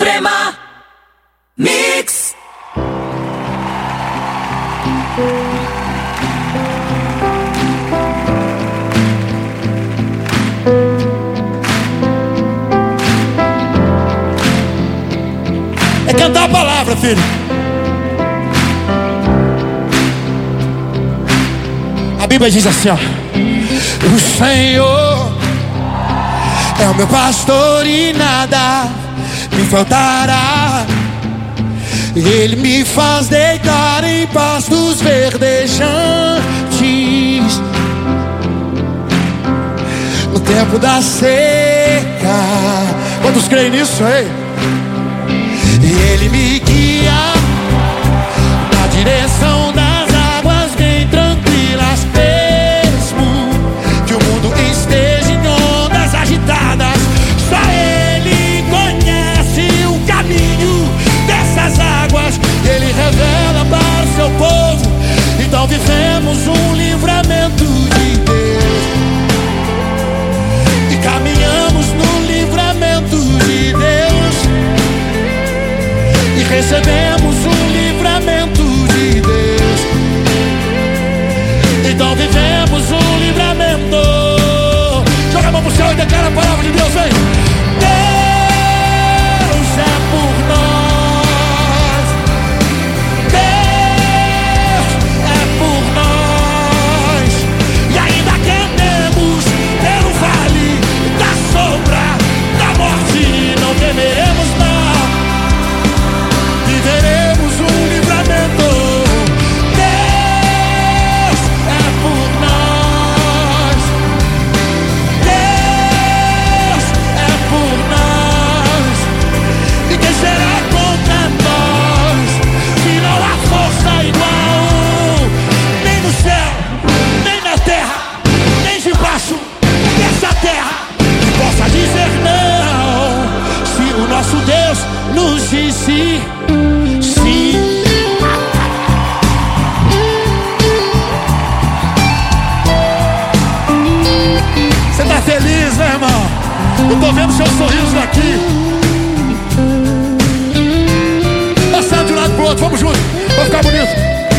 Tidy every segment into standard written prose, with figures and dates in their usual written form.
Extrema Mix. É cantar a palavra, filho. A Bíblia diz assim, ó: o Senhor é o meu pastor e nada me faltará. Ele me faz deitar em pastos verdejantes. No tempo da seca. Quantos creem nisso, hein? Ele me guia na direção das águas bem tranquilas, mesmo que o mundo esteja em ondas agitadas. Só Ele conhece o caminho dessas águas, Ele revela para o seu povo. Então vivemos um livramento de Deus e caminhamos no livramento de Deus. Recebemos um livramento de Deus. Então vivemos um livramento. Joga a mão pro céu e declara a palavra de Deus, vem. Deus é por nós. Deus é por nós. E ainda que andemos pelo vale da sombra da morte, não temeremos não. Teremos um livramento. Deus é por nós. Deus é por nós. E quem será contra nós? Se não há força igual, nem no céu, nem na terra, nem debaixo dessa terra, que possa dizer não. Se o nosso Deus nos disse sim. Você tá feliz, né, irmão? Eu tô vendo seus sorrisos aqui. Passando de um lado pro outro, vamos juntos, vai ficar bonito.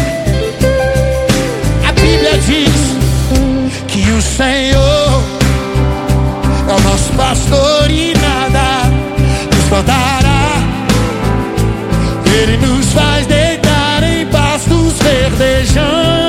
A Bíblia diz que o Senhor é o nosso pastor e nada nos faltará. Ele nos faz deitar em pastos verdejantes.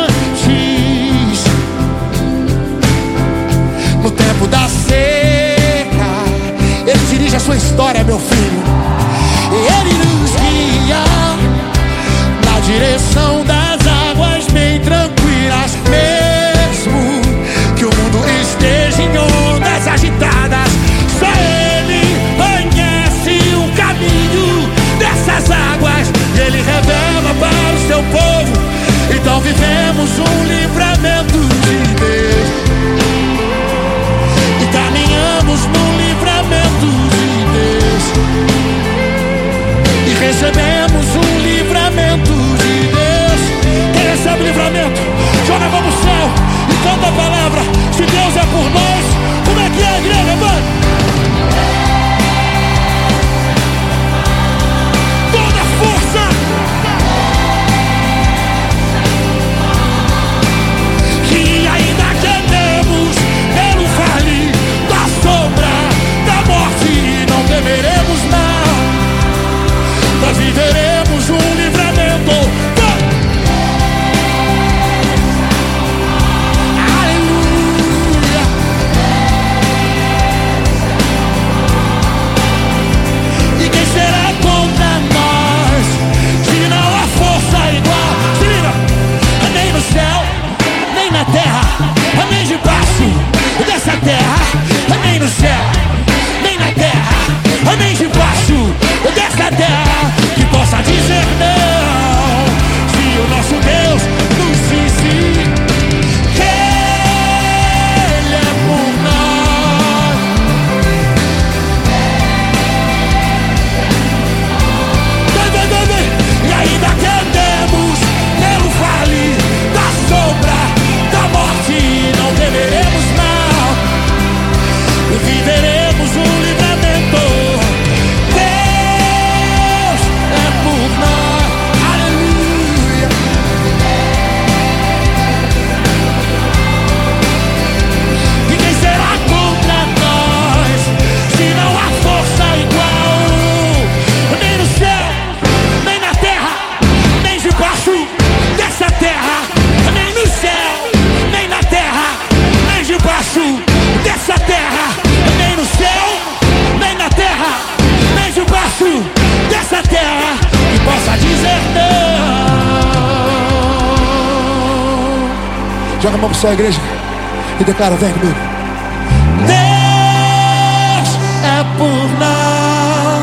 No tempo da seca, Ele dirige a sua história, meu filho. Ele nos guia na direção das águas bem tranquilas, mesmo que o mundo esteja em ondas agitadas. Só Ele conhece o caminho dessas águas, Ele revela para o seu povo. Então vivemos um livramento de Deus e caminhamos no livramento de Deus e recebemos um livramento de Deus. Quem recebe livramento, joga a mão no céu e canta a palavra. Se Deus é por nós, como é que é, igreja, mano? E ainda que andemos pelo vale da sombra da morte, não temeremos não. Nós viveremos um livramento. Aleluia. E quem será contra nós? Se não há força igual, se liga, nem no céu, nem na terra, nem debaixo dessa terra, nem no céu, nem na terra, nem debaixo dessa terra, que possa dizer não. Se o nosso Deus nos disse que Ele é por nós. E ainda que andemos pelo vale da sombra da morte, não temeremos mal. Viveremos um livramento. Deus Joga a mão pro céu, igreja, e declara, vem comigo. Deus é por nós.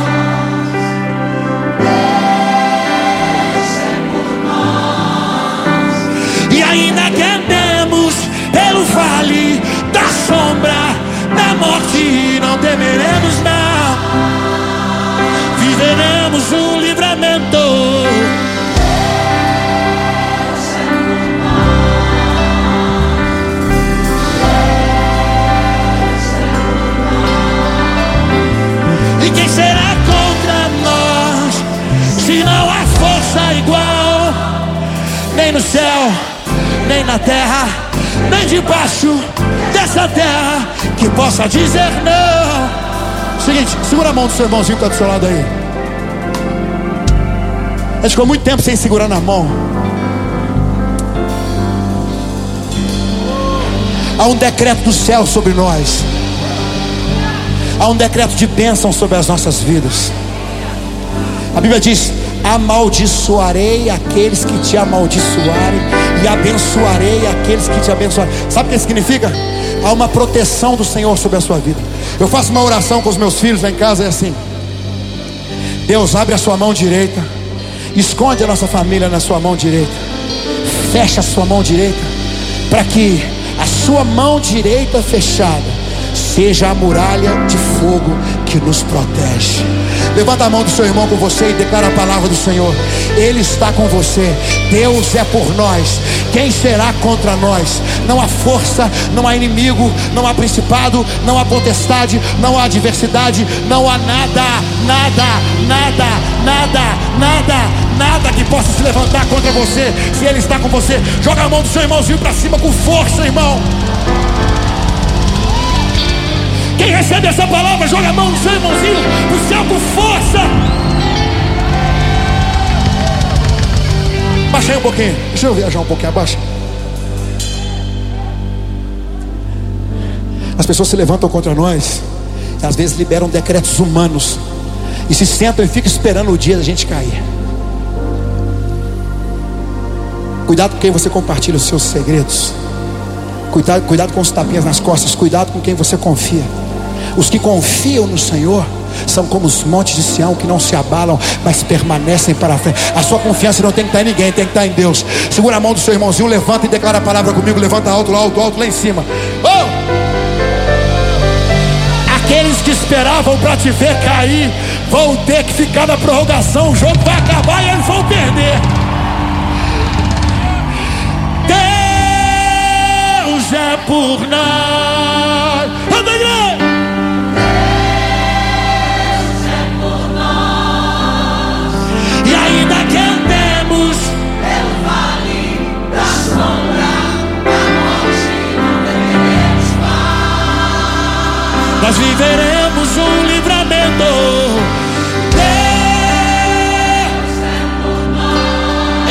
Deus é por nós. E ainda que andemos pelo vale da sombra da morte, não temeremos mal. Viveremos um livramento. E quem será contra nós, se não há força igual, nem no céu, nem na terra, nem debaixo dessa terra, que possa dizer não. Seguinte, segura a mão do seu irmãozinho que está do seu lado aí. A gente ficou muito tempo sem segurar na mão. Há um decreto do céu sobre nós. Há um decreto de bênção sobre as nossas vidas. A Bíblia diz: amaldiçoarei aqueles que te amaldiçoarem e abençoarei aqueles que te abençoarem. Sabe o que significa? Há uma proteção do Senhor sobre a sua vida. Eu faço uma oração com os meus filhos lá em casa, é assim: Deus, abre a sua mão direita, esconde a nossa família na sua mão direita, fecha a sua mão direita, para que a sua mão direita fechada seja a muralha de fogo que nos protege. Levanta a mão do seu irmão com você e declara a palavra do Senhor. Ele está com você. Deus é por nós. Quem será contra nós? Não há força, não há inimigo, não há principado, não há potestade, não há adversidade, não há nada que possa se levantar contra você. Se Ele está com você, joga a mão do seu irmãozinho para cima com força, irmão. Quem recebe essa palavra, joga a mão do seu irmãozinho pro céu com força. Baixa aí um pouquinho. Deixa eu viajar um pouquinho, abaixa. As pessoas se levantam contra nós e às vezes liberam decretos humanos e se sentam e ficam esperando o dia da gente cair. Cuidado com quem você compartilha os seus segredos. Cuidado com os tapinhas nas costas. Cuidado com quem você confia. Os que confiam no Senhor são como os montes de Sião, que não se abalam, mas permanecem para a frente. A sua confiança não tem que estar em ninguém, tem que estar em Deus. Segura a mão do seu irmãozinho, levanta e declara a palavra comigo. Levanta alto, alto, alto, lá em cima. Oh! Aqueles que esperavam para te ver cair vão ter que ficar na prorrogação. O jogo vai acabar e eles vão perder. Deus é por nós. Anda, igreja! Deus é por nós. E ainda que andemos pelo vale da sombra da morte, não temeremos mal. nós viveremos um livramento. Deus é por nós.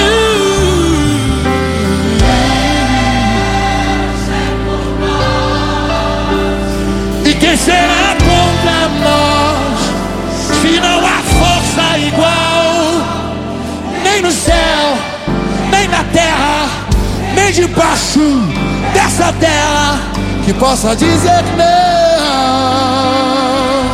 Deus é por nós. E quem será contra nós, se não há força igual, nem no céu, nem na terra, nem debaixo dessa terra, que possa dizer não.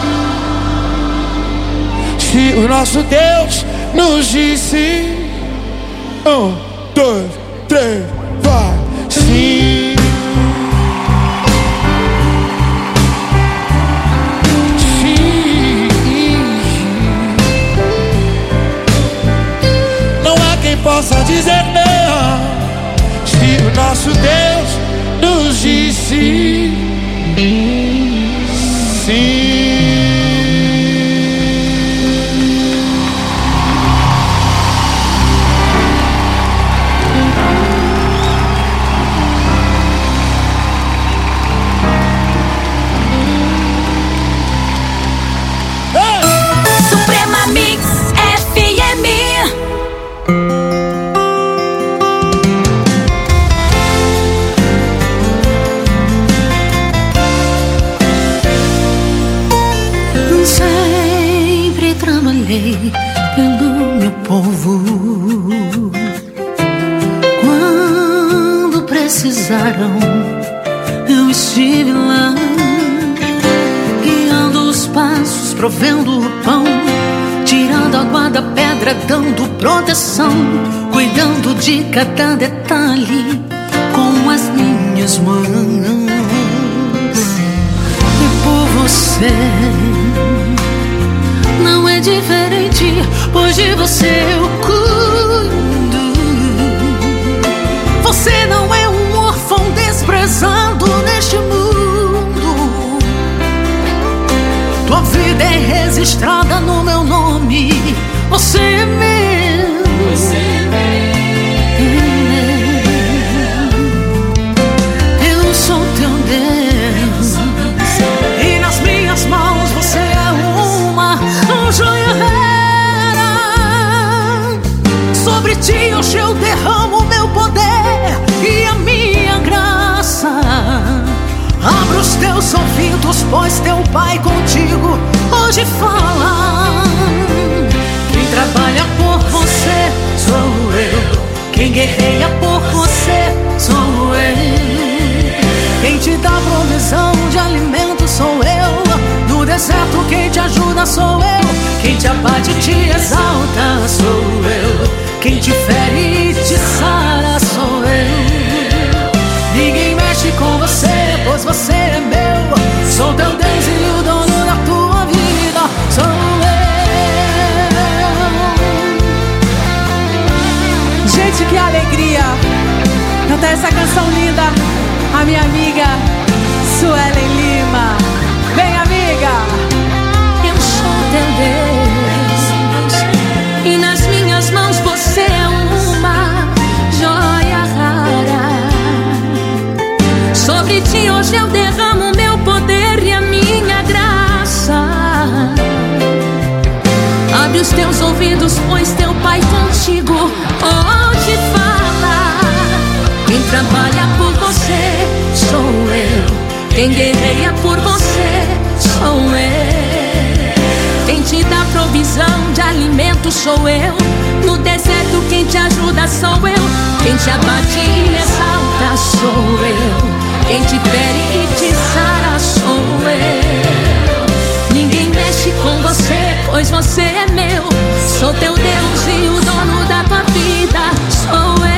Se o nosso Deus nos disse, 1, 2, 3, vai, sim. Possa dizer não, se o nosso Deus nos disse sim. Suprema Mix FM. Sempre trabalhei pelo meu povo. Quando precisaram, eu estive lá, guiando os passos, provendo o pão, tirando água da pedra, dando proteção, cuidando de cada detalhe com as minhas mãos. E por você não é diferente, pois de você eu cuido. Você não é um órfão desprezado neste mundo. Tua vida é registrada no meu nome. Você é meu. Você é meu. Eu sou teu Deus. E nas minhas mãos você é uma joia rara. Sobre ti hoje eu derramo meu poder e a minha graça. Abra os teus ouvidos, pois teu Pai contigo hoje fala. Quem trabalha por você sou eu. Quem guerreia por você sou eu. Quem te dá provisão de alimento sou eu. No deserto quem te ajuda sou eu. Quem te abate e te exalta sou eu. Quem te fere e te sara sou eu. Ninguém mexe com você, pois você é meu. Sou teu Deus e o dono da tua vida sou eu. Gente, que alegria cantar essa canção linda. A minha amiga Suelen Lima. Vem, amiga. Eu sou teu Deus e nas minhas mãos você é uma joia rara. Sobre ti hoje eu derramo meu poder e a minha graça. Abre os teus ouvidos, pois teu Pai contigo hoje fala. Quem trabalha por você sou eu. Quem guerreia por você sou eu. Quem te dá provisão de alimento sou eu. No deserto quem te ajuda sou eu. Quem te abate e exalta sou eu. Quem te fere e te sara sou eu. Ninguém mexe com você, pois você é meu. Sou teu Deus e o dono da tua vida sou eu.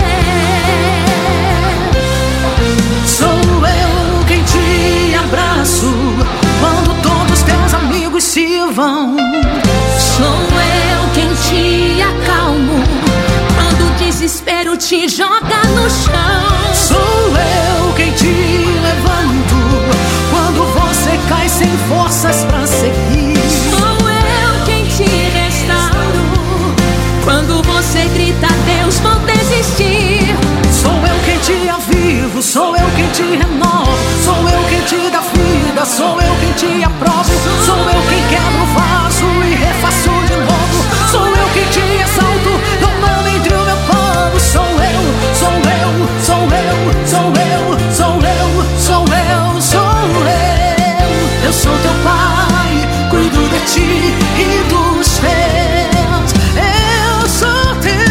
Sou eu quem te abraço quando todos teus amigos se vão. Sou eu quem te acalmo quando o desespero te joga no chão. Sou eu quem te levanto quando você cai sem forças pra seguir. Sou eu quem te restauro quando você grita Deus, vou desistir. Sou eu quem te avivo, sou eu quem te renovo. Sou eu quem te dá vida, sou eu quem te aprovo. Sou eu quem quebra o vaso e refaço de novo. Sou eu quem te exalto, domando entre o meu povo. Sou eu, sou eu, sou eu, sou eu, sou eu, sou eu, sou eu. Eu sou teu Pai, cuido de ti e dos teus. Eu sou teu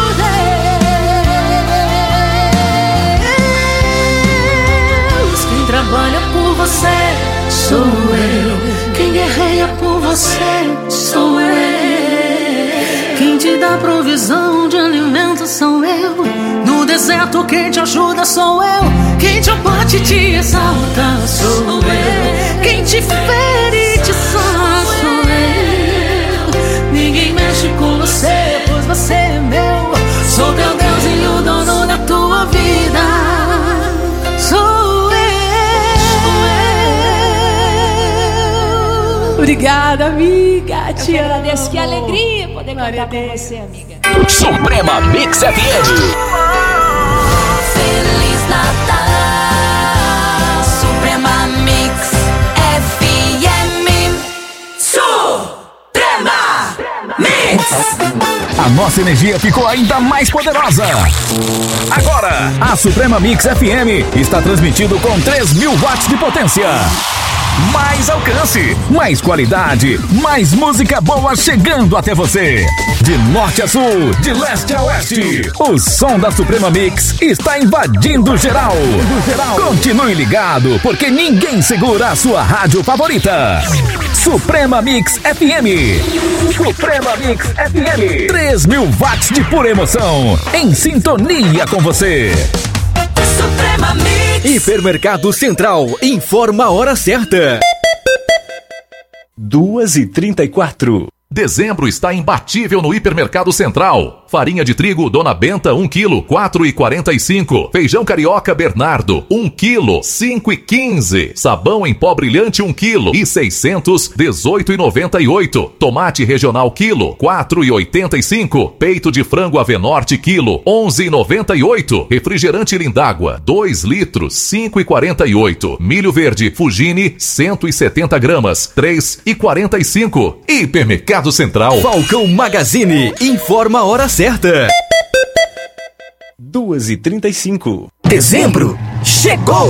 Deus. Quem trabalha por você sou eu. Quem guerreia por você sou eu. Quem te dá provisão de alimento sou eu. No deserto quem te ajuda sou eu. Quem te abate e te exalta sou eu. Quem te fere e te sara sou eu. Ninguém mexe com você, pois você é meu. Sou teu Deus e o dono da tua vida sou eu. Obrigada, amiga. Te amo. Agradeço, que alegria poder cantar com você, amiga. Suprema Mix FM. Feliz Natal, Suprema Mix FM. Suprema Mix. A nossa energia ficou ainda mais poderosa. Agora, a Suprema Mix FM está transmitindo com 3.000 watts de potência. mais alcance, mais qualidade, mais música boa chegando até você. De norte a sul, de leste a oeste, o som da Suprema Mix está invadindo geral. Continue ligado, porque ninguém segura a sua rádio favorita. Suprema Mix FM. Suprema Mix FM. 3.000 watts de pura emoção, em sintonia com você. Suprema Mix. Hipermercado Central informa a hora certa. 2h34. Dezembro está imbatível no Hipermercado Central. Farinha de trigo Dona Benta 1 kg, 4,45. Feijão carioca Bernardo 1 kg, 5,15. Sabão em pó brilhante 1 kg e 600, 18,98. Tomate regional quilo, 4,85. Peito de frango Avenorte quilo, 11,98. Refrigerante Lindágua 2 litros, 5,48. Milho verde Fugini 170 gramas, 3,45. Hipermercado Central. Falcão Magazine informa a hora certa. 2h35. Dezembro chegou!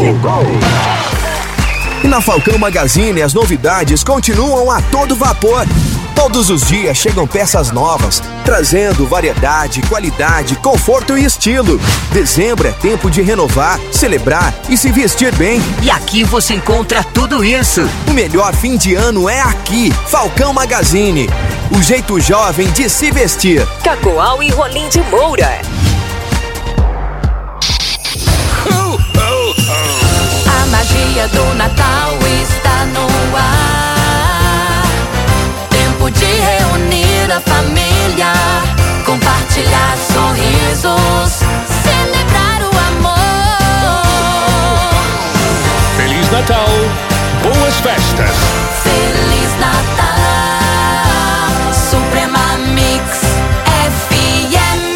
E na Falcão Magazine as novidades continuam a todo vapor. Todos os dias chegam peças novas, trazendo variedade, qualidade, conforto e estilo. Dezembro é tempo de renovar, celebrar e se vestir bem. E aqui você encontra tudo isso. O melhor fim de ano é aqui, Falcão Magazine. O jeito jovem de se vestir. Cacoal e Rolim de Moura. A magia do Natal está no ar. Tempo de reunir a família, compartilhar sorrisos, celebrar o amor. Feliz Natal, boas festas. Feliz Natal, Suprema Mix FM.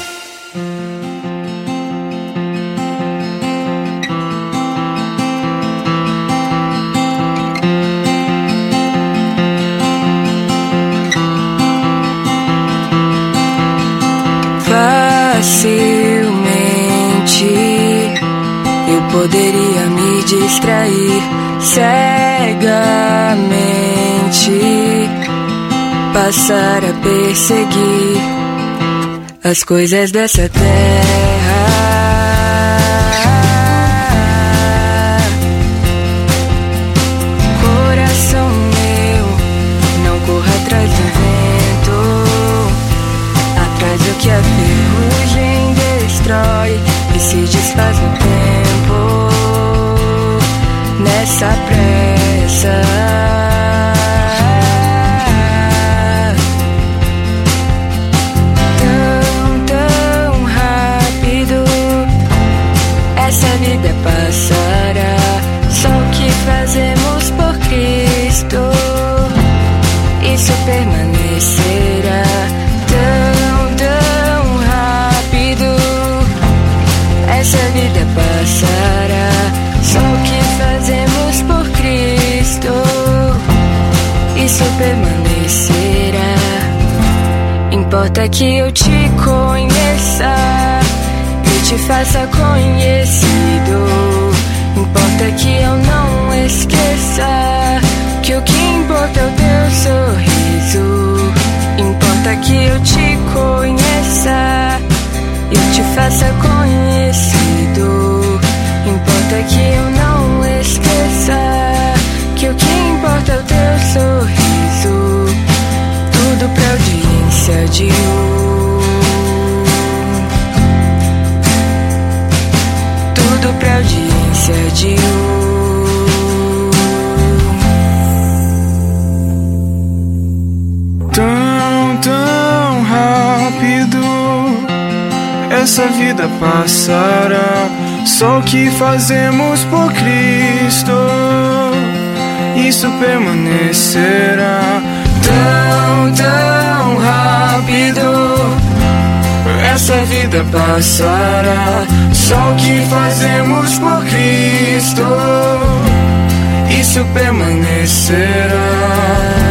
Facilmente eu poderia me distrair cegamente, passar a perseguir as coisas dessa terra. Coração meu, não corra atrás do vento, atrás do que a ferrugem destrói e se desfaz no tempo, nessa pressa. Tão rápido essa vida passará, só o que fazemos por Cristo, isso permanecerá. Tão rápido essa vida passará, só o que fazemos por Cristo, isso permanecerá. Importa que eu te conheça e te faça conhecido. Importa que eu não esqueça que o que importa é o teu sorriso. Importa que eu te conheça e te faça conhecido. Importa que eu não esqueça que o que importa é o teu sorriso. Tudo pra audiência de tudo pra audiência de Tão rápido essa vida passará, só o que fazemos por Cristo, isso permanecerá. Tão rápido essa vida passará, só o que fazemos por Cristo, isso permanecerá.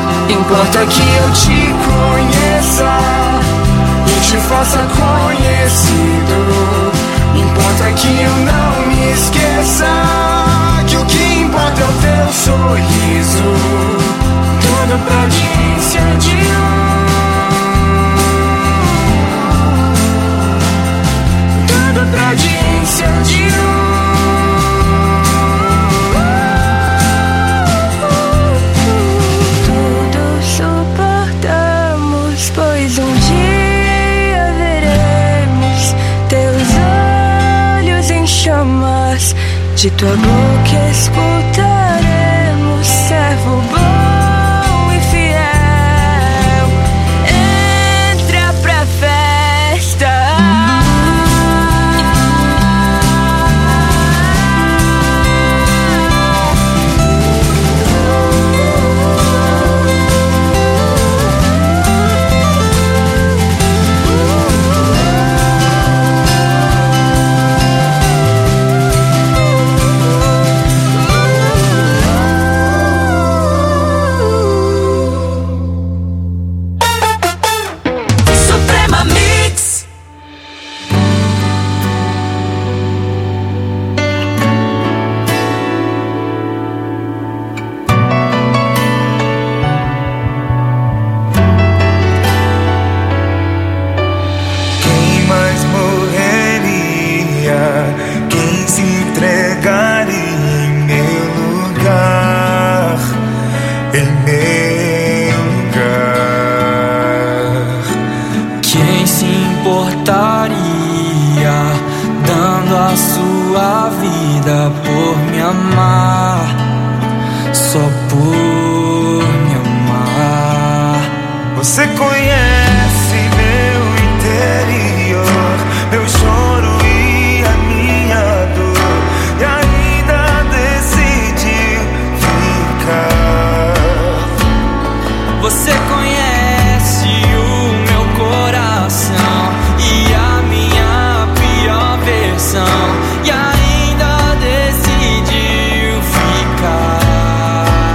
Importa que eu te conheça e te faça conhecido. sorriso, tudo pra audiência de tudo pra audiência de tudo suportamos, pois um dia veremos teus olhos em chamas, de tua boca escutaremos, servo bom e fiel, entra pra festa. Dando a sua vida por me amar, só por me amar. Você conhece meu interior, meu choro e a minha dor, e ainda decidiu ficar. Você conhece o meu coração e a minha pior versão, e ainda decidiu ficar.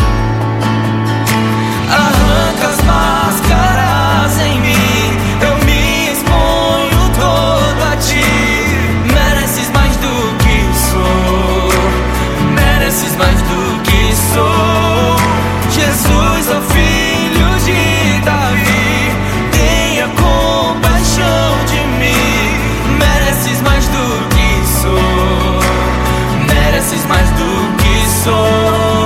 Arranca as máscaras em mim, eu me exponho todo a ti. Mereces mais do que sou, mereces mais do que sou. Jesus, ó filho de Davi, tenha compaixão de mim. Mereces mais do que sou, mereces mais do que sou.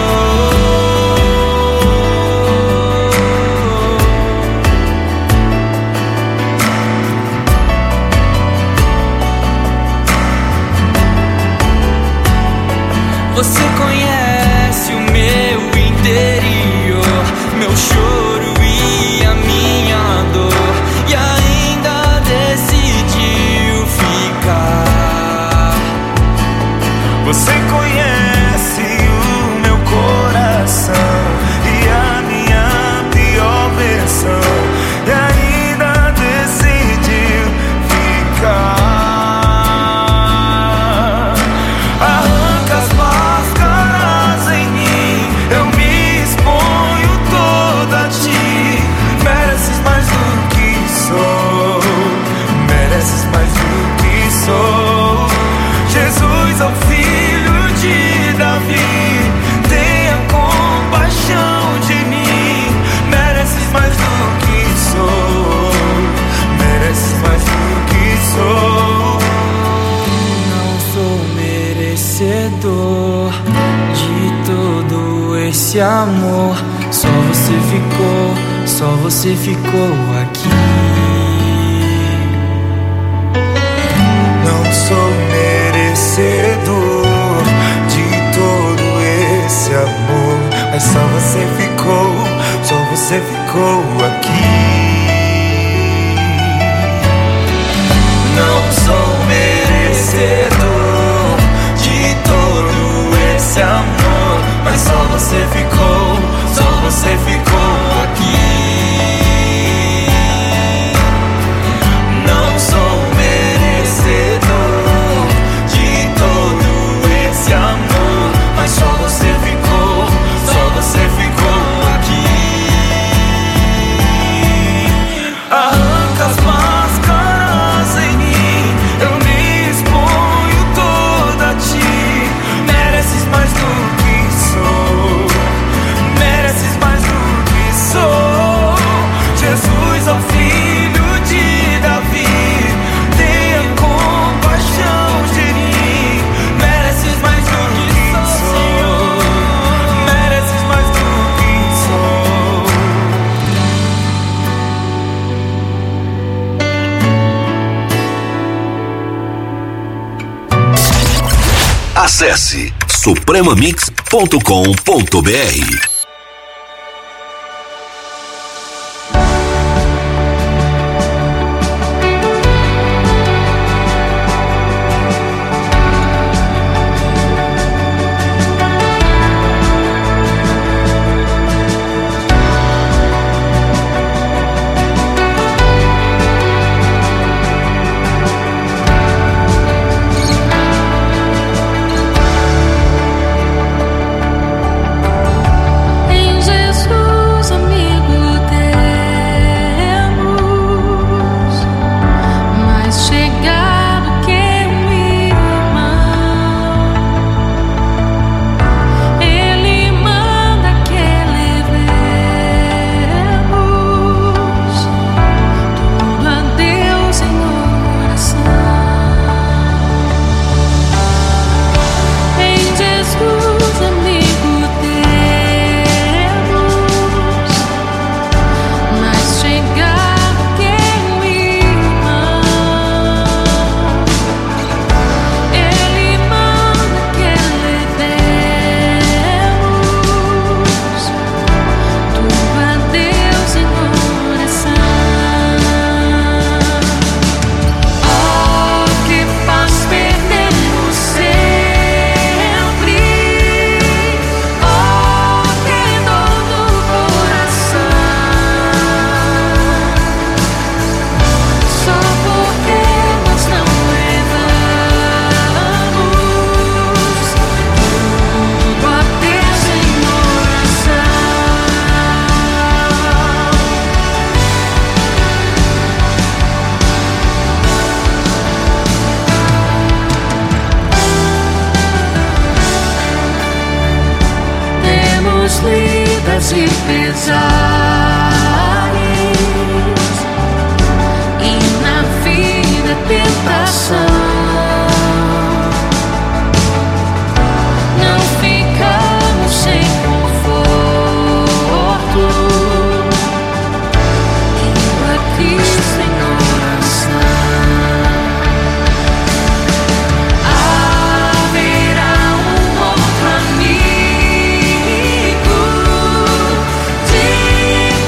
Você conhece o meu interior, meu choro e a minha dor, e ainda decidiu ficar. Você conhece o meu coração e a minha pior versão, e ainda decidiu ficar. Arranca as máscaras em mim, eu me exponho todo a ti. Mereces mais do que sou, mereces mais do que sou. Jesus, ó filho de Davi, tenha compaixão de mim. Mereces mais do que sou, mereces mais do que sou. Não sou merecedor de todo esse amor, só você ficou aqui. Não sou merecedor de todo esse amor, mas só você ficou aqui. Não sou merecedor de todo esse amor, mas só você ficou aqui. Não sou merecedor de todo esse amor, mas só você ficou aqui. Acesse supremamix.com.br. Lidas e pesares, e na vida tentação. Não ficamos sem conforto, indo a Cristo em oração. Haverá outro amigo de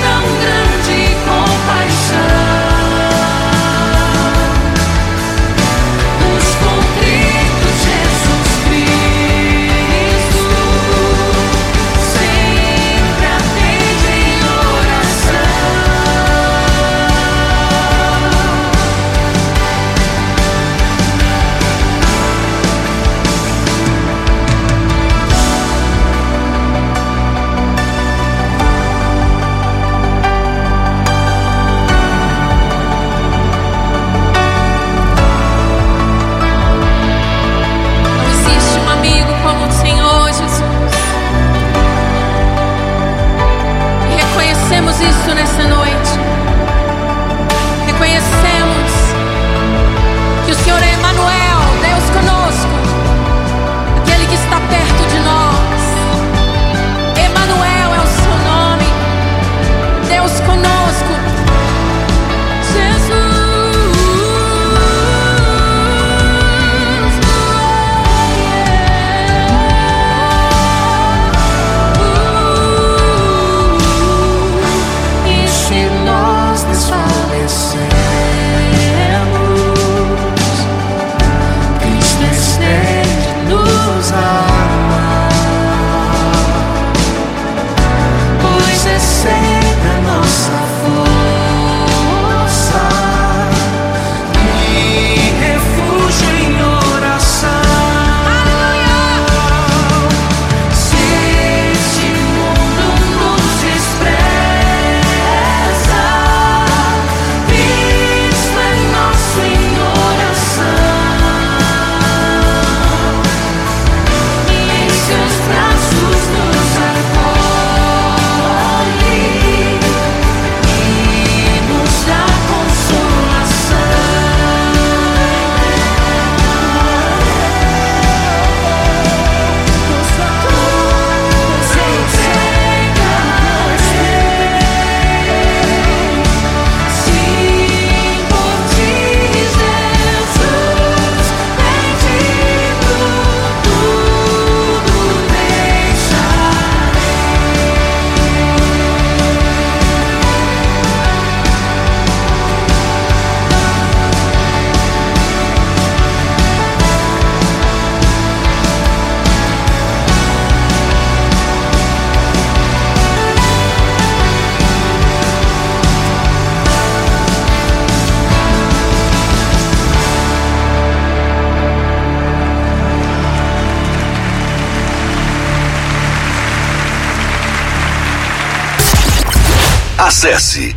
Acesse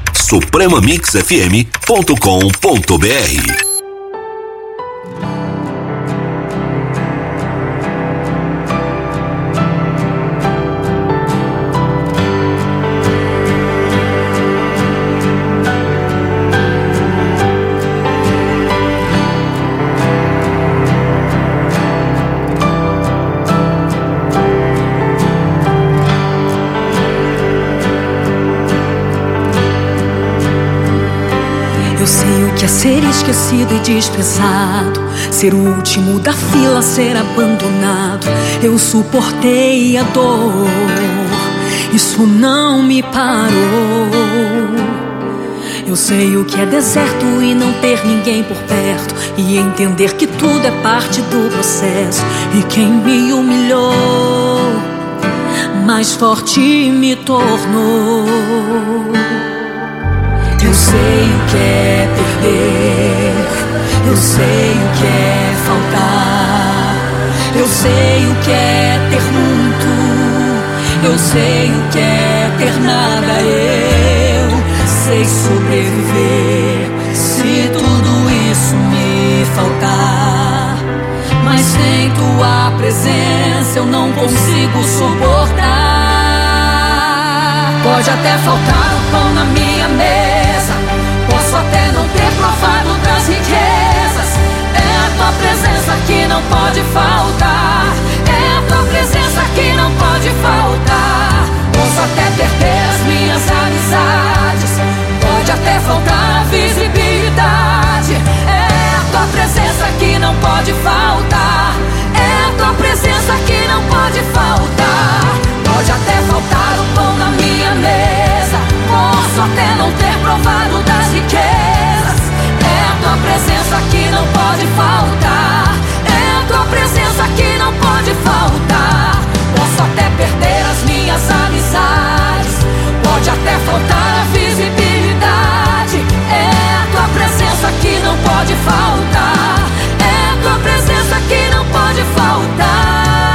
supremamixfm.com.br. Ser esquecido e desprezado, ser o último da fila, ser abandonado. Eu suportei a dor, isso não me parou. Eu sei o que é deserto e não ter ninguém por perto, e entender que tudo é parte do processo. E quem me humilhou, mais forte me tornou. Eu sei o que é perder, eu sei o que é faltar, eu sei o que é ter muito, eu sei o que é ter nada. Eu sei sobreviver se tudo isso me faltar, mas sem tua presença eu não consigo suportar. Pode até faltar o pão na minha mesa, posso até não ter provado das riquezas. É a tua presença que não pode faltar, é a tua presença que não pode faltar. Posso até perder as minhas amizades, pode até faltar a visibilidade. É a tua presença que não pode faltar, é a tua presença que não pode faltar. Pode até faltar o pão na minha mesa, posso até não ter provado das riquezas. É a tua presença que não pode faltar, é a tua presença que não pode faltar. Posso até perder as minhas amizades, pode até faltar a visibilidade. É a tua presença que não pode faltar, é a tua presença que não pode faltar.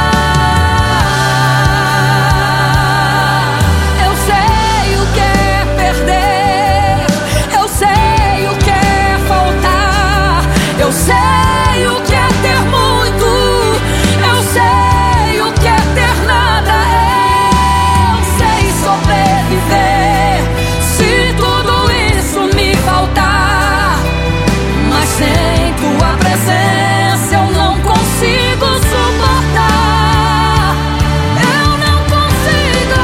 Eu sei o que é ter muito, eu sei o que é ter nada. Eu sei sobreviver se tudo isso me faltar, mas sem tua presença eu não consigo suportar. Eu não consigo.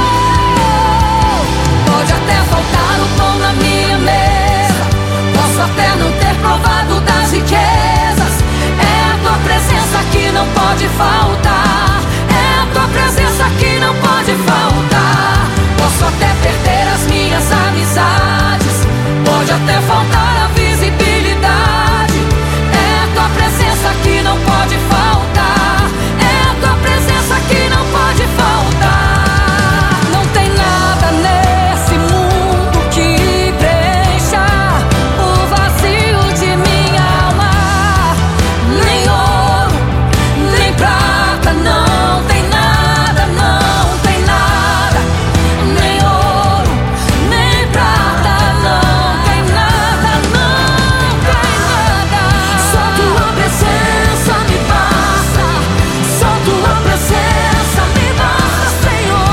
Pode até faltar o pão na minha mesa, posso até não ter provado das riquezas. É a tua presença que não pode faltar, é a tua presença que não pode faltar. Posso até perder as minhas amizades, pode até faltar a visibilidade. É a tua presença que não pode faltar, é a tua presença que não pode faltar. Não tem nada nesse mundo que preencha o vazio de minha alma, nem ouro, nem prata. Não tem nada, não tem nada, nem ouro, nem prata. Não tem nada, não tem nada. Só tua presença me basta, só tua presença me basta, Senhor.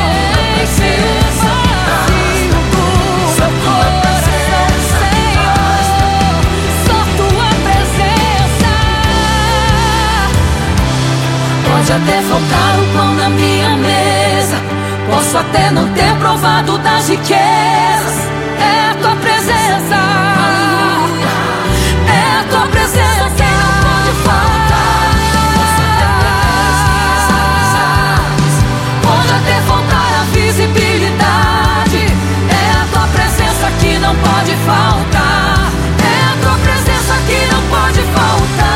Só tua presença, Senhor, só tua presença. Pode até faltar o pão na minha mesa, posso até não ter provado das riquezas. É a tua presença, é a tua presença que não pode faltar. Pode até faltar a visibilidade. É a tua presença que não pode faltar, é a tua presença que não pode faltar.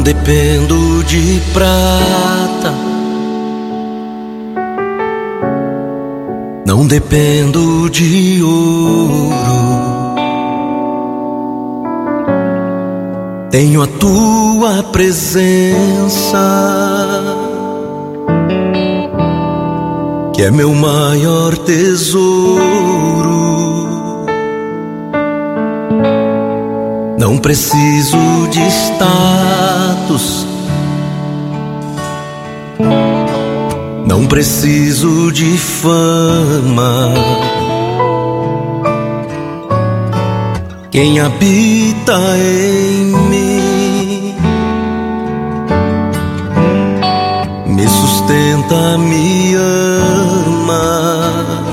dependo de prata, não dependo de ouro. Tenho a tua presença, que é meu maior tesouro. Não preciso de status, não preciso de fama. Quem habita em mim me sustenta, me ama.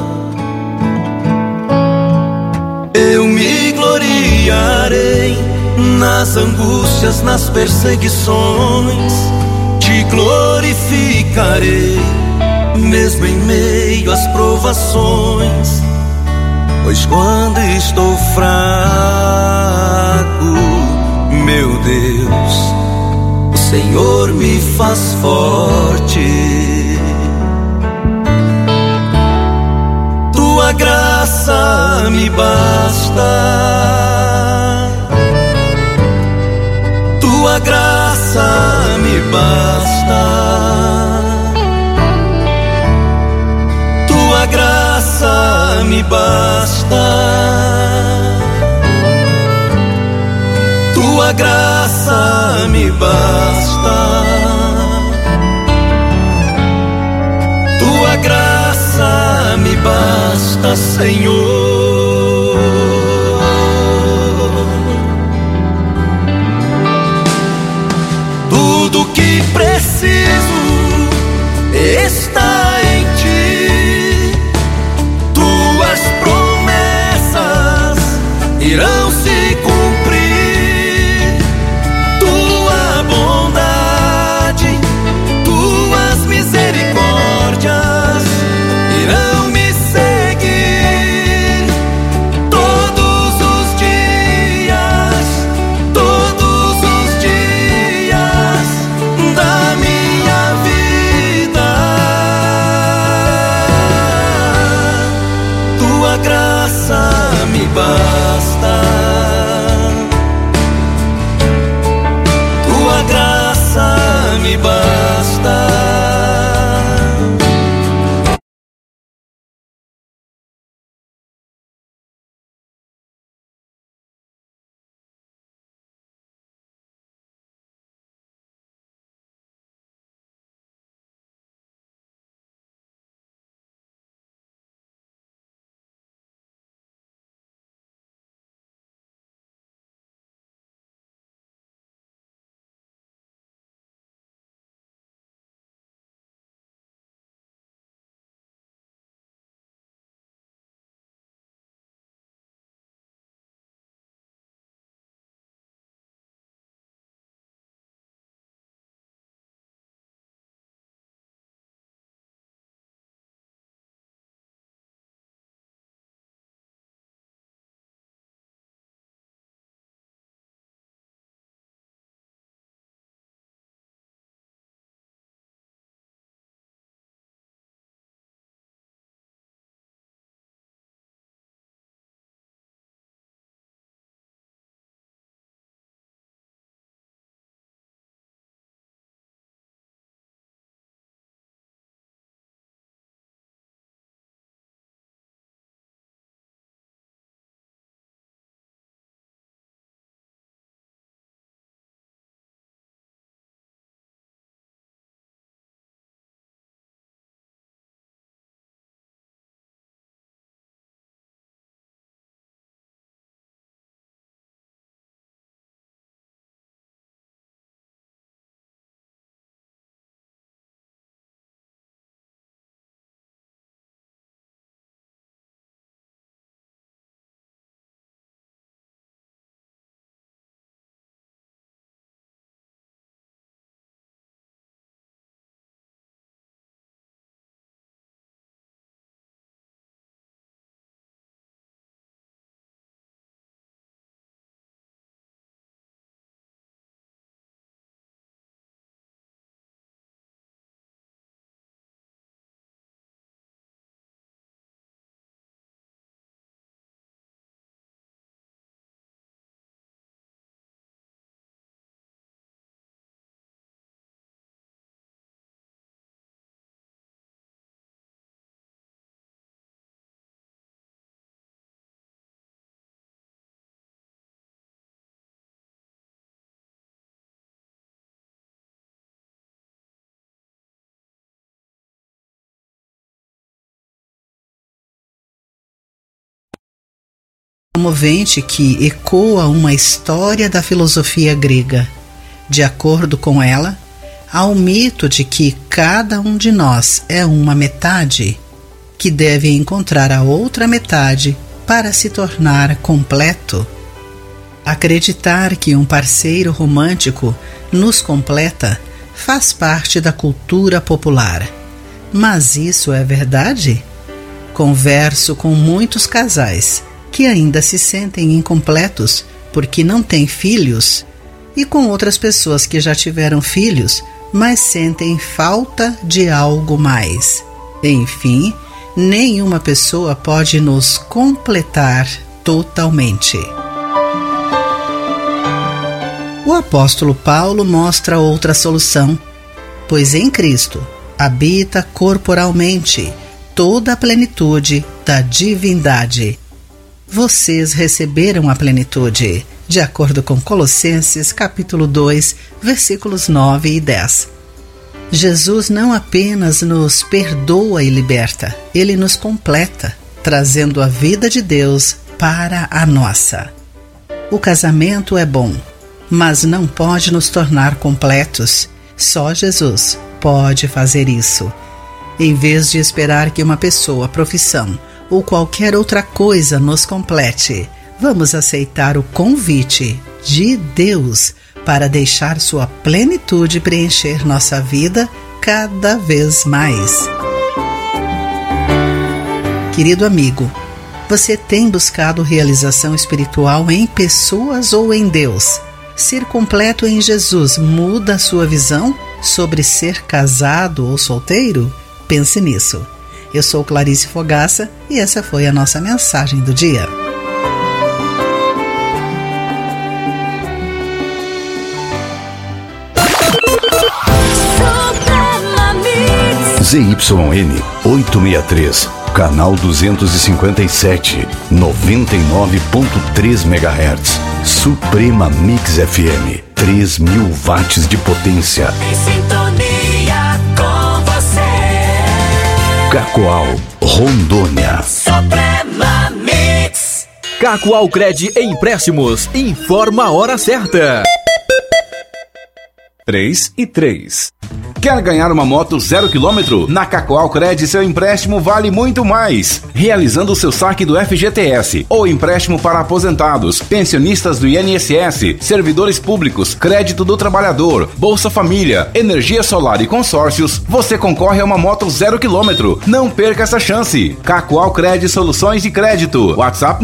Eu me gloriarei nas angústias, nas perseguições. Te glorificarei, mesmo em meio às provações. Pois quando estou fraco, meu Deus, o Senhor me faz forte. Tua graça me basta, tua graça me basta, tua graça me basta, tua graça me basta, tua graça me basta, Senhor. Tudo que preciso está em ti. Tuas promessas irão se cumprir. Tua bondade, tuas misericórdias irão me seguir todos os dias, todos os dias da minha vida. Tua graça me basta, tua graça me basta. comovente que ecoa uma história da filosofia grega. De acordo com ela, há o mito de que cada um de nós é uma metade, que deve encontrar a outra metade para se tornar completo. Acreditar que um parceiro romântico nos completa faz parte da cultura popular. Mas isso é verdade? Converso com muitos casais que ainda se sentem incompletos porque não têm filhos, e com outras pessoas que já tiveram filhos, mas sentem falta de algo mais. Enfim, nenhuma pessoa pode nos completar totalmente. O apóstolo Paulo mostra outra solução, pois em Cristo habita corporalmente toda a plenitude da divindade. Vocês receberam a plenitude, de acordo com Colossenses capítulo 2, versículos 9 e 10. Jesus não apenas nos perdoa e liberta, Ele nos completa, trazendo a vida de Deus para a nossa. O casamento é bom, mas não pode nos tornar completos. Só Jesus pode fazer isso. Em vez de esperar que uma pessoa, profissão ou qualquer outra coisa nos complete, vamos aceitar o convite de Deus para deixar sua plenitude preencher nossa vida cada vez mais. Querido amigo, você tem buscado realização espiritual em pessoas ou em Deus? Ser completo em Jesus muda a sua visão sobre ser casado ou solteiro? Pense nisso. Eu sou Clarice Fogaça e essa foi a nossa mensagem do dia. ZYN 863, canal 257, 99.3 MHz. Suprema Mix FM, 3.000 watts de potência. Em sintonia com você. Cacoal, Rondônia. Suprema Mix. Cacoal Cred Empréstimos, informa a hora certa. 3:03. Quer ganhar uma moto 0 km? Na Cacoal Cred, seu empréstimo vale muito mais. Realizando o seu saque do FGTS ou empréstimo para aposentados, pensionistas do INSS, servidores públicos, crédito do trabalhador, Bolsa Família, energia solar e consórcios, você concorre a uma moto 0 km. Não perca essa chance. Cacoal Cred Soluções de Crédito. WhatsApp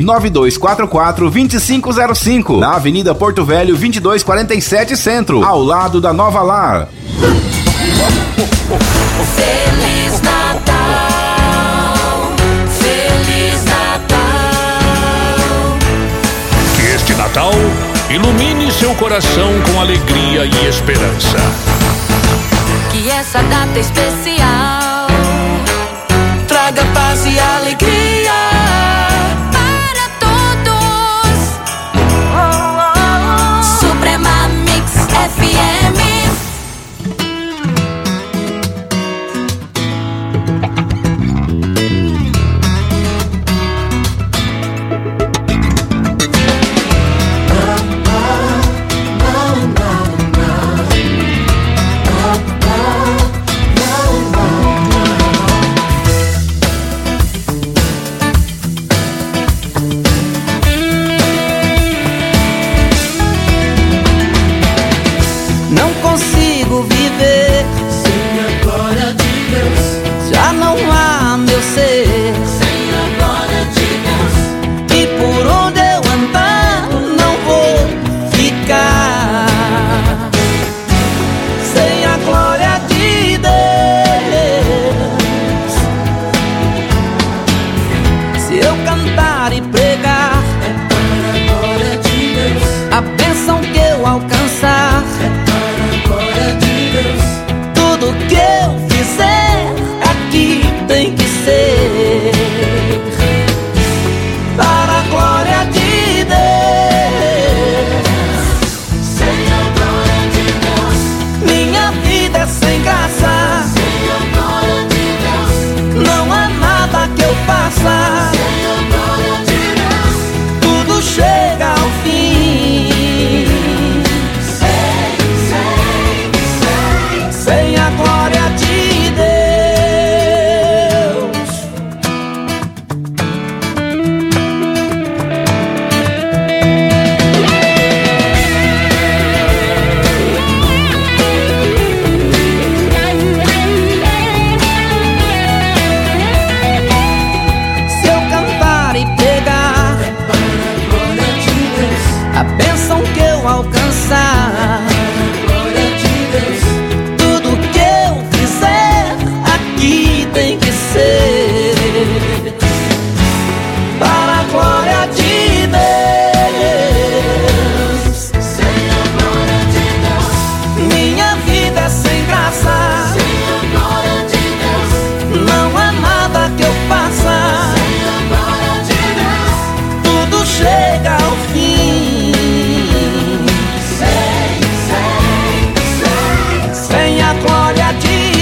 99244-2505. Na Avenida Porto Velho 2247 Centro, ao lado da Nova Lar. Feliz Natal, Feliz Natal. Que este Natal ilumine seu coração com alegria e esperança. Que essa data especial traga paz e alegria para todos. Suprema Mix FM.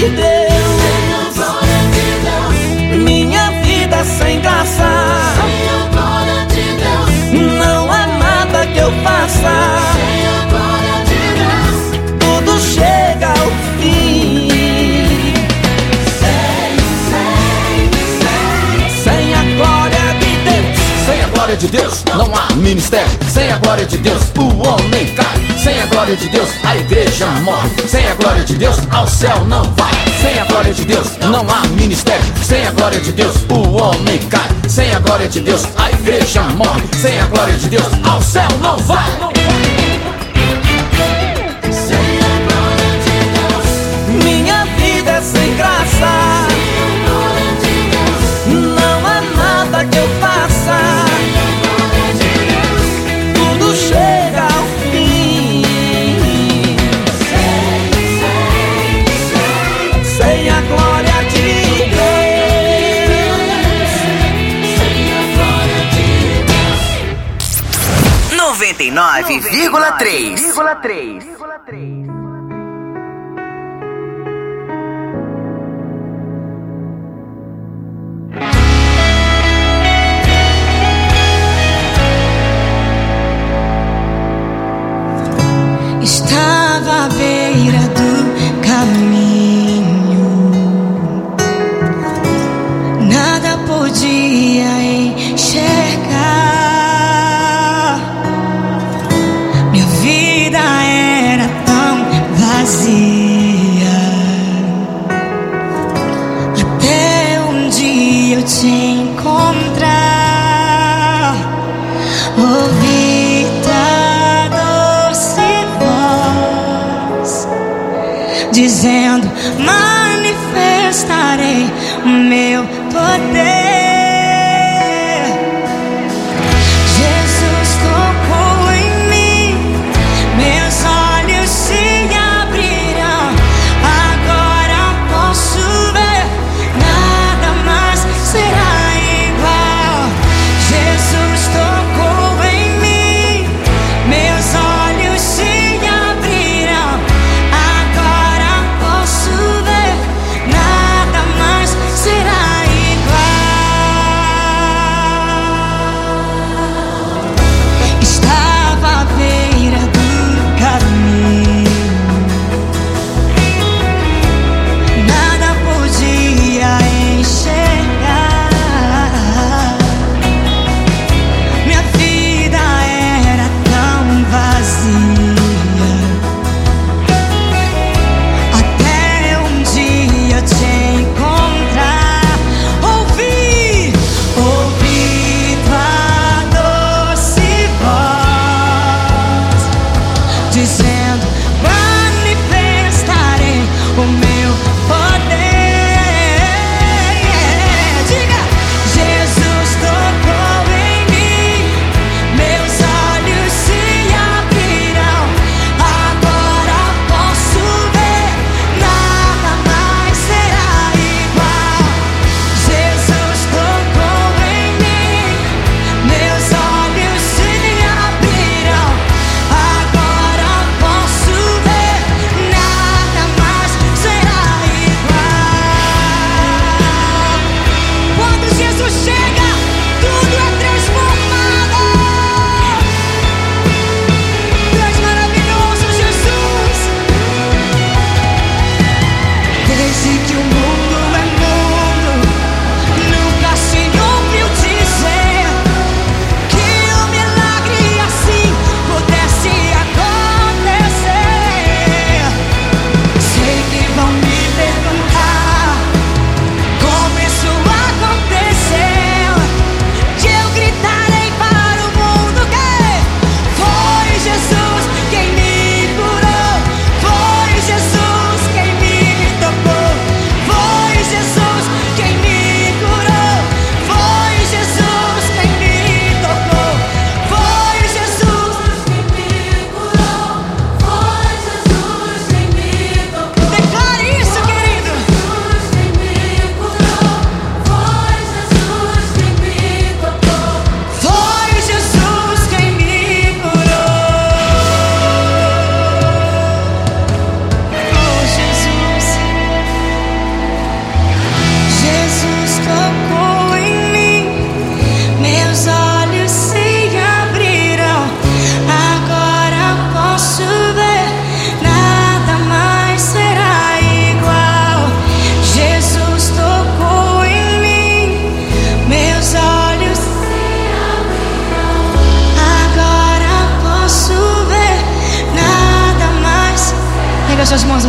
de Deus, minha vida sem graça, não há nada que eu faça, tudo chega ao fim. Sem a glória de Deus, sem a glória de Deus não há ministério. Sem a glória de Deus o homem cai. Sem a glória de Deus a igreja morre. Sem a glória de Deus ao céu não vai. Sem a glória de Deus não há ministério. Sem a glória de Deus o homem cai. Sem a glória de Deus a igreja morre. Sem a glória de Deus ao céu não vai. Sem a glória de Deus, minha vida é sem graça, não há nada que eu faça, tudo chega ao fim. Sem a glória de Deus, sem a glória de Deus. 99,3. Estava à beira do caminho, nada podia enxergar. Minha vida era tão vazia, até um dia eu te encontrar. Ouvi tua doce voz dizendo: manifestarei o meu poder. Jesus tocou em mim, meus olhos se abrirão. Agora posso ver, nada mais será igual. Jesus tocou em mim, meus olhos se abrirão. Agora posso ver, nada mais será igual.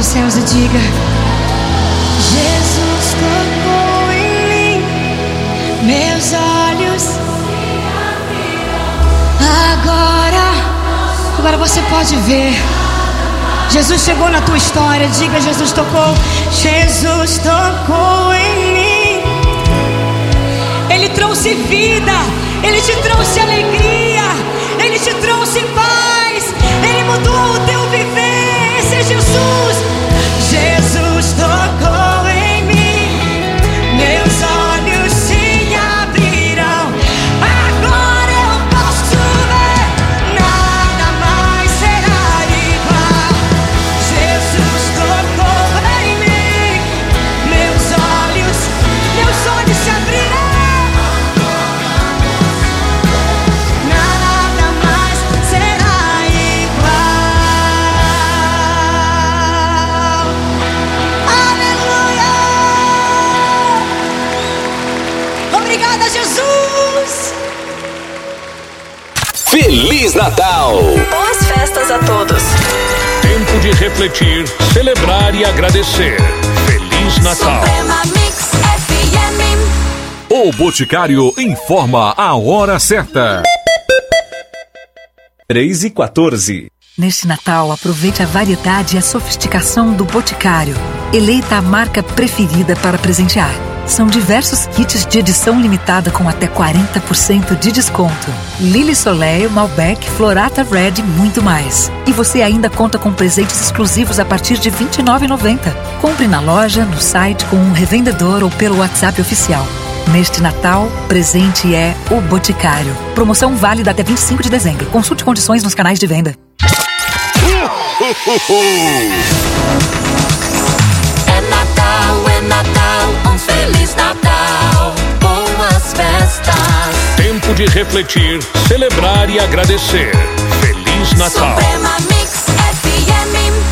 céus e diga: Jesus tocou em mim, meus olhos agora você pode ver. Jesus chegou na tua história. Diga: Jesus tocou em mim. Ele trouxe vida, Ele te trouxe alegria, Ele te trouxe paz, Ele mudou o teu viver. Esse é Jesus. Jesus tocou em mim, meus olhos se abrirão. Agora eu posso ver, nada mais será igual. Jesus tocou em mim, meus olhos se abrirão. Nada mais será igual. Aleluia! Obrigada, Jesus! Feliz Natal! Boas festas a todos. Tempo de refletir, celebrar e agradecer. Feliz Natal. Suprema Mix FM. O Boticário informa a hora certa. 3h14. Neste Natal, aproveite a variedade e a sofisticação do Boticário. Eleita a marca preferida para presentear. São diversos kits de edição limitada com até 40% de desconto. Lily Soleil, Malbec, Florata Red e muito mais. E você ainda conta com presentes exclusivos a partir de R$ 29,90. Compre na loja, no site, com um revendedor ou pelo WhatsApp oficial. Neste Natal, presente é o Boticário. Promoção válida até 25 de dezembro. Consulte condições nos canais de venda. É Natal, um Feliz Natal, boas festas. Tempo de refletir, celebrar e agradecer. Feliz Natal. Suprema Mix FM.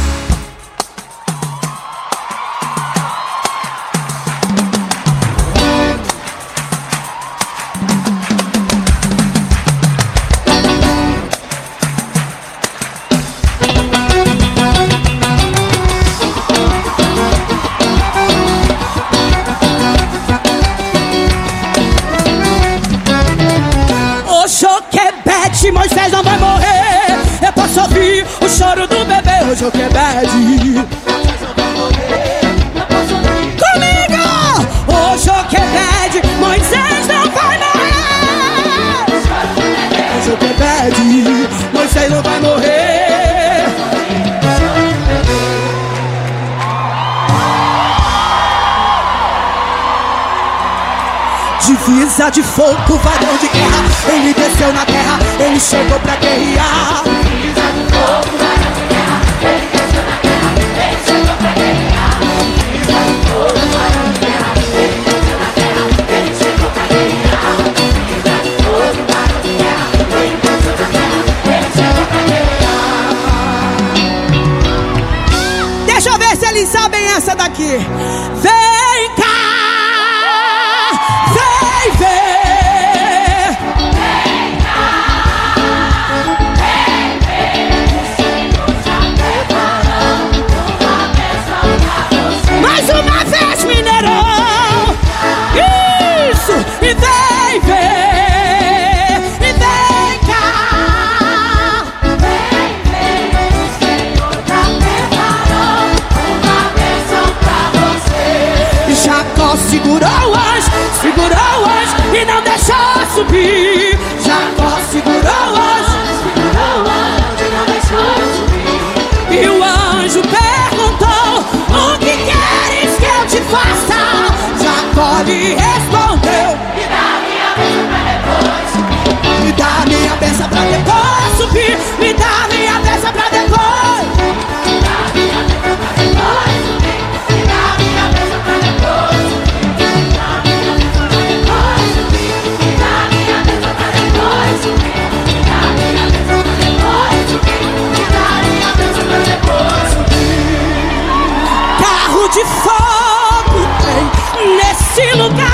Moisés não vai morrer. Eu posso ouvir o choro do bebê. O Joquebede. Comigo! O Joquebede. Moisés não vai morrer. O Joquebede. Moisés não vai morrer. Divisa de fogo, varão de guerra. Ele desceu na terra, ele chegou pra guerrear. Divisa de fogo, varão de guerra. Ele desceu na terra, ele chegou pra guerrear. Divisa de fogo, varão de guerra. Ele desceu na terra, ele chegou pra guerrear. Divisa de fogo, varão de guerra. Ele desceu na terra, ele chegou pra guerrear. Deixa eu ver se eles sabem essa daqui. Vem cá! Mais uma vez, Mineirão! Isso! E vem ver! E vem cá! Vem ver! O Senhor tá preparando uma bênção pra você. E Jacó segurou o anjo e não deixou subir. Jacó segurou o anjo e não deixou subir. E o anjo perguntou: o que queres que eu te faça? Jacó lhe respondeu: me dá a minha bênção pra depois subir. Me dá a minha bênção pra depois. Me dá a minha bênção pra depois subir. Me dá a minha bênção pra depois subir. Me dá a minha bênção pra depois subir. Me dá a minha bênção pra depois subir. Me dá a minha bênção pra depois subir. Me dá a minha bênção pra depois subir. Carro de fogo tem nesse lugar.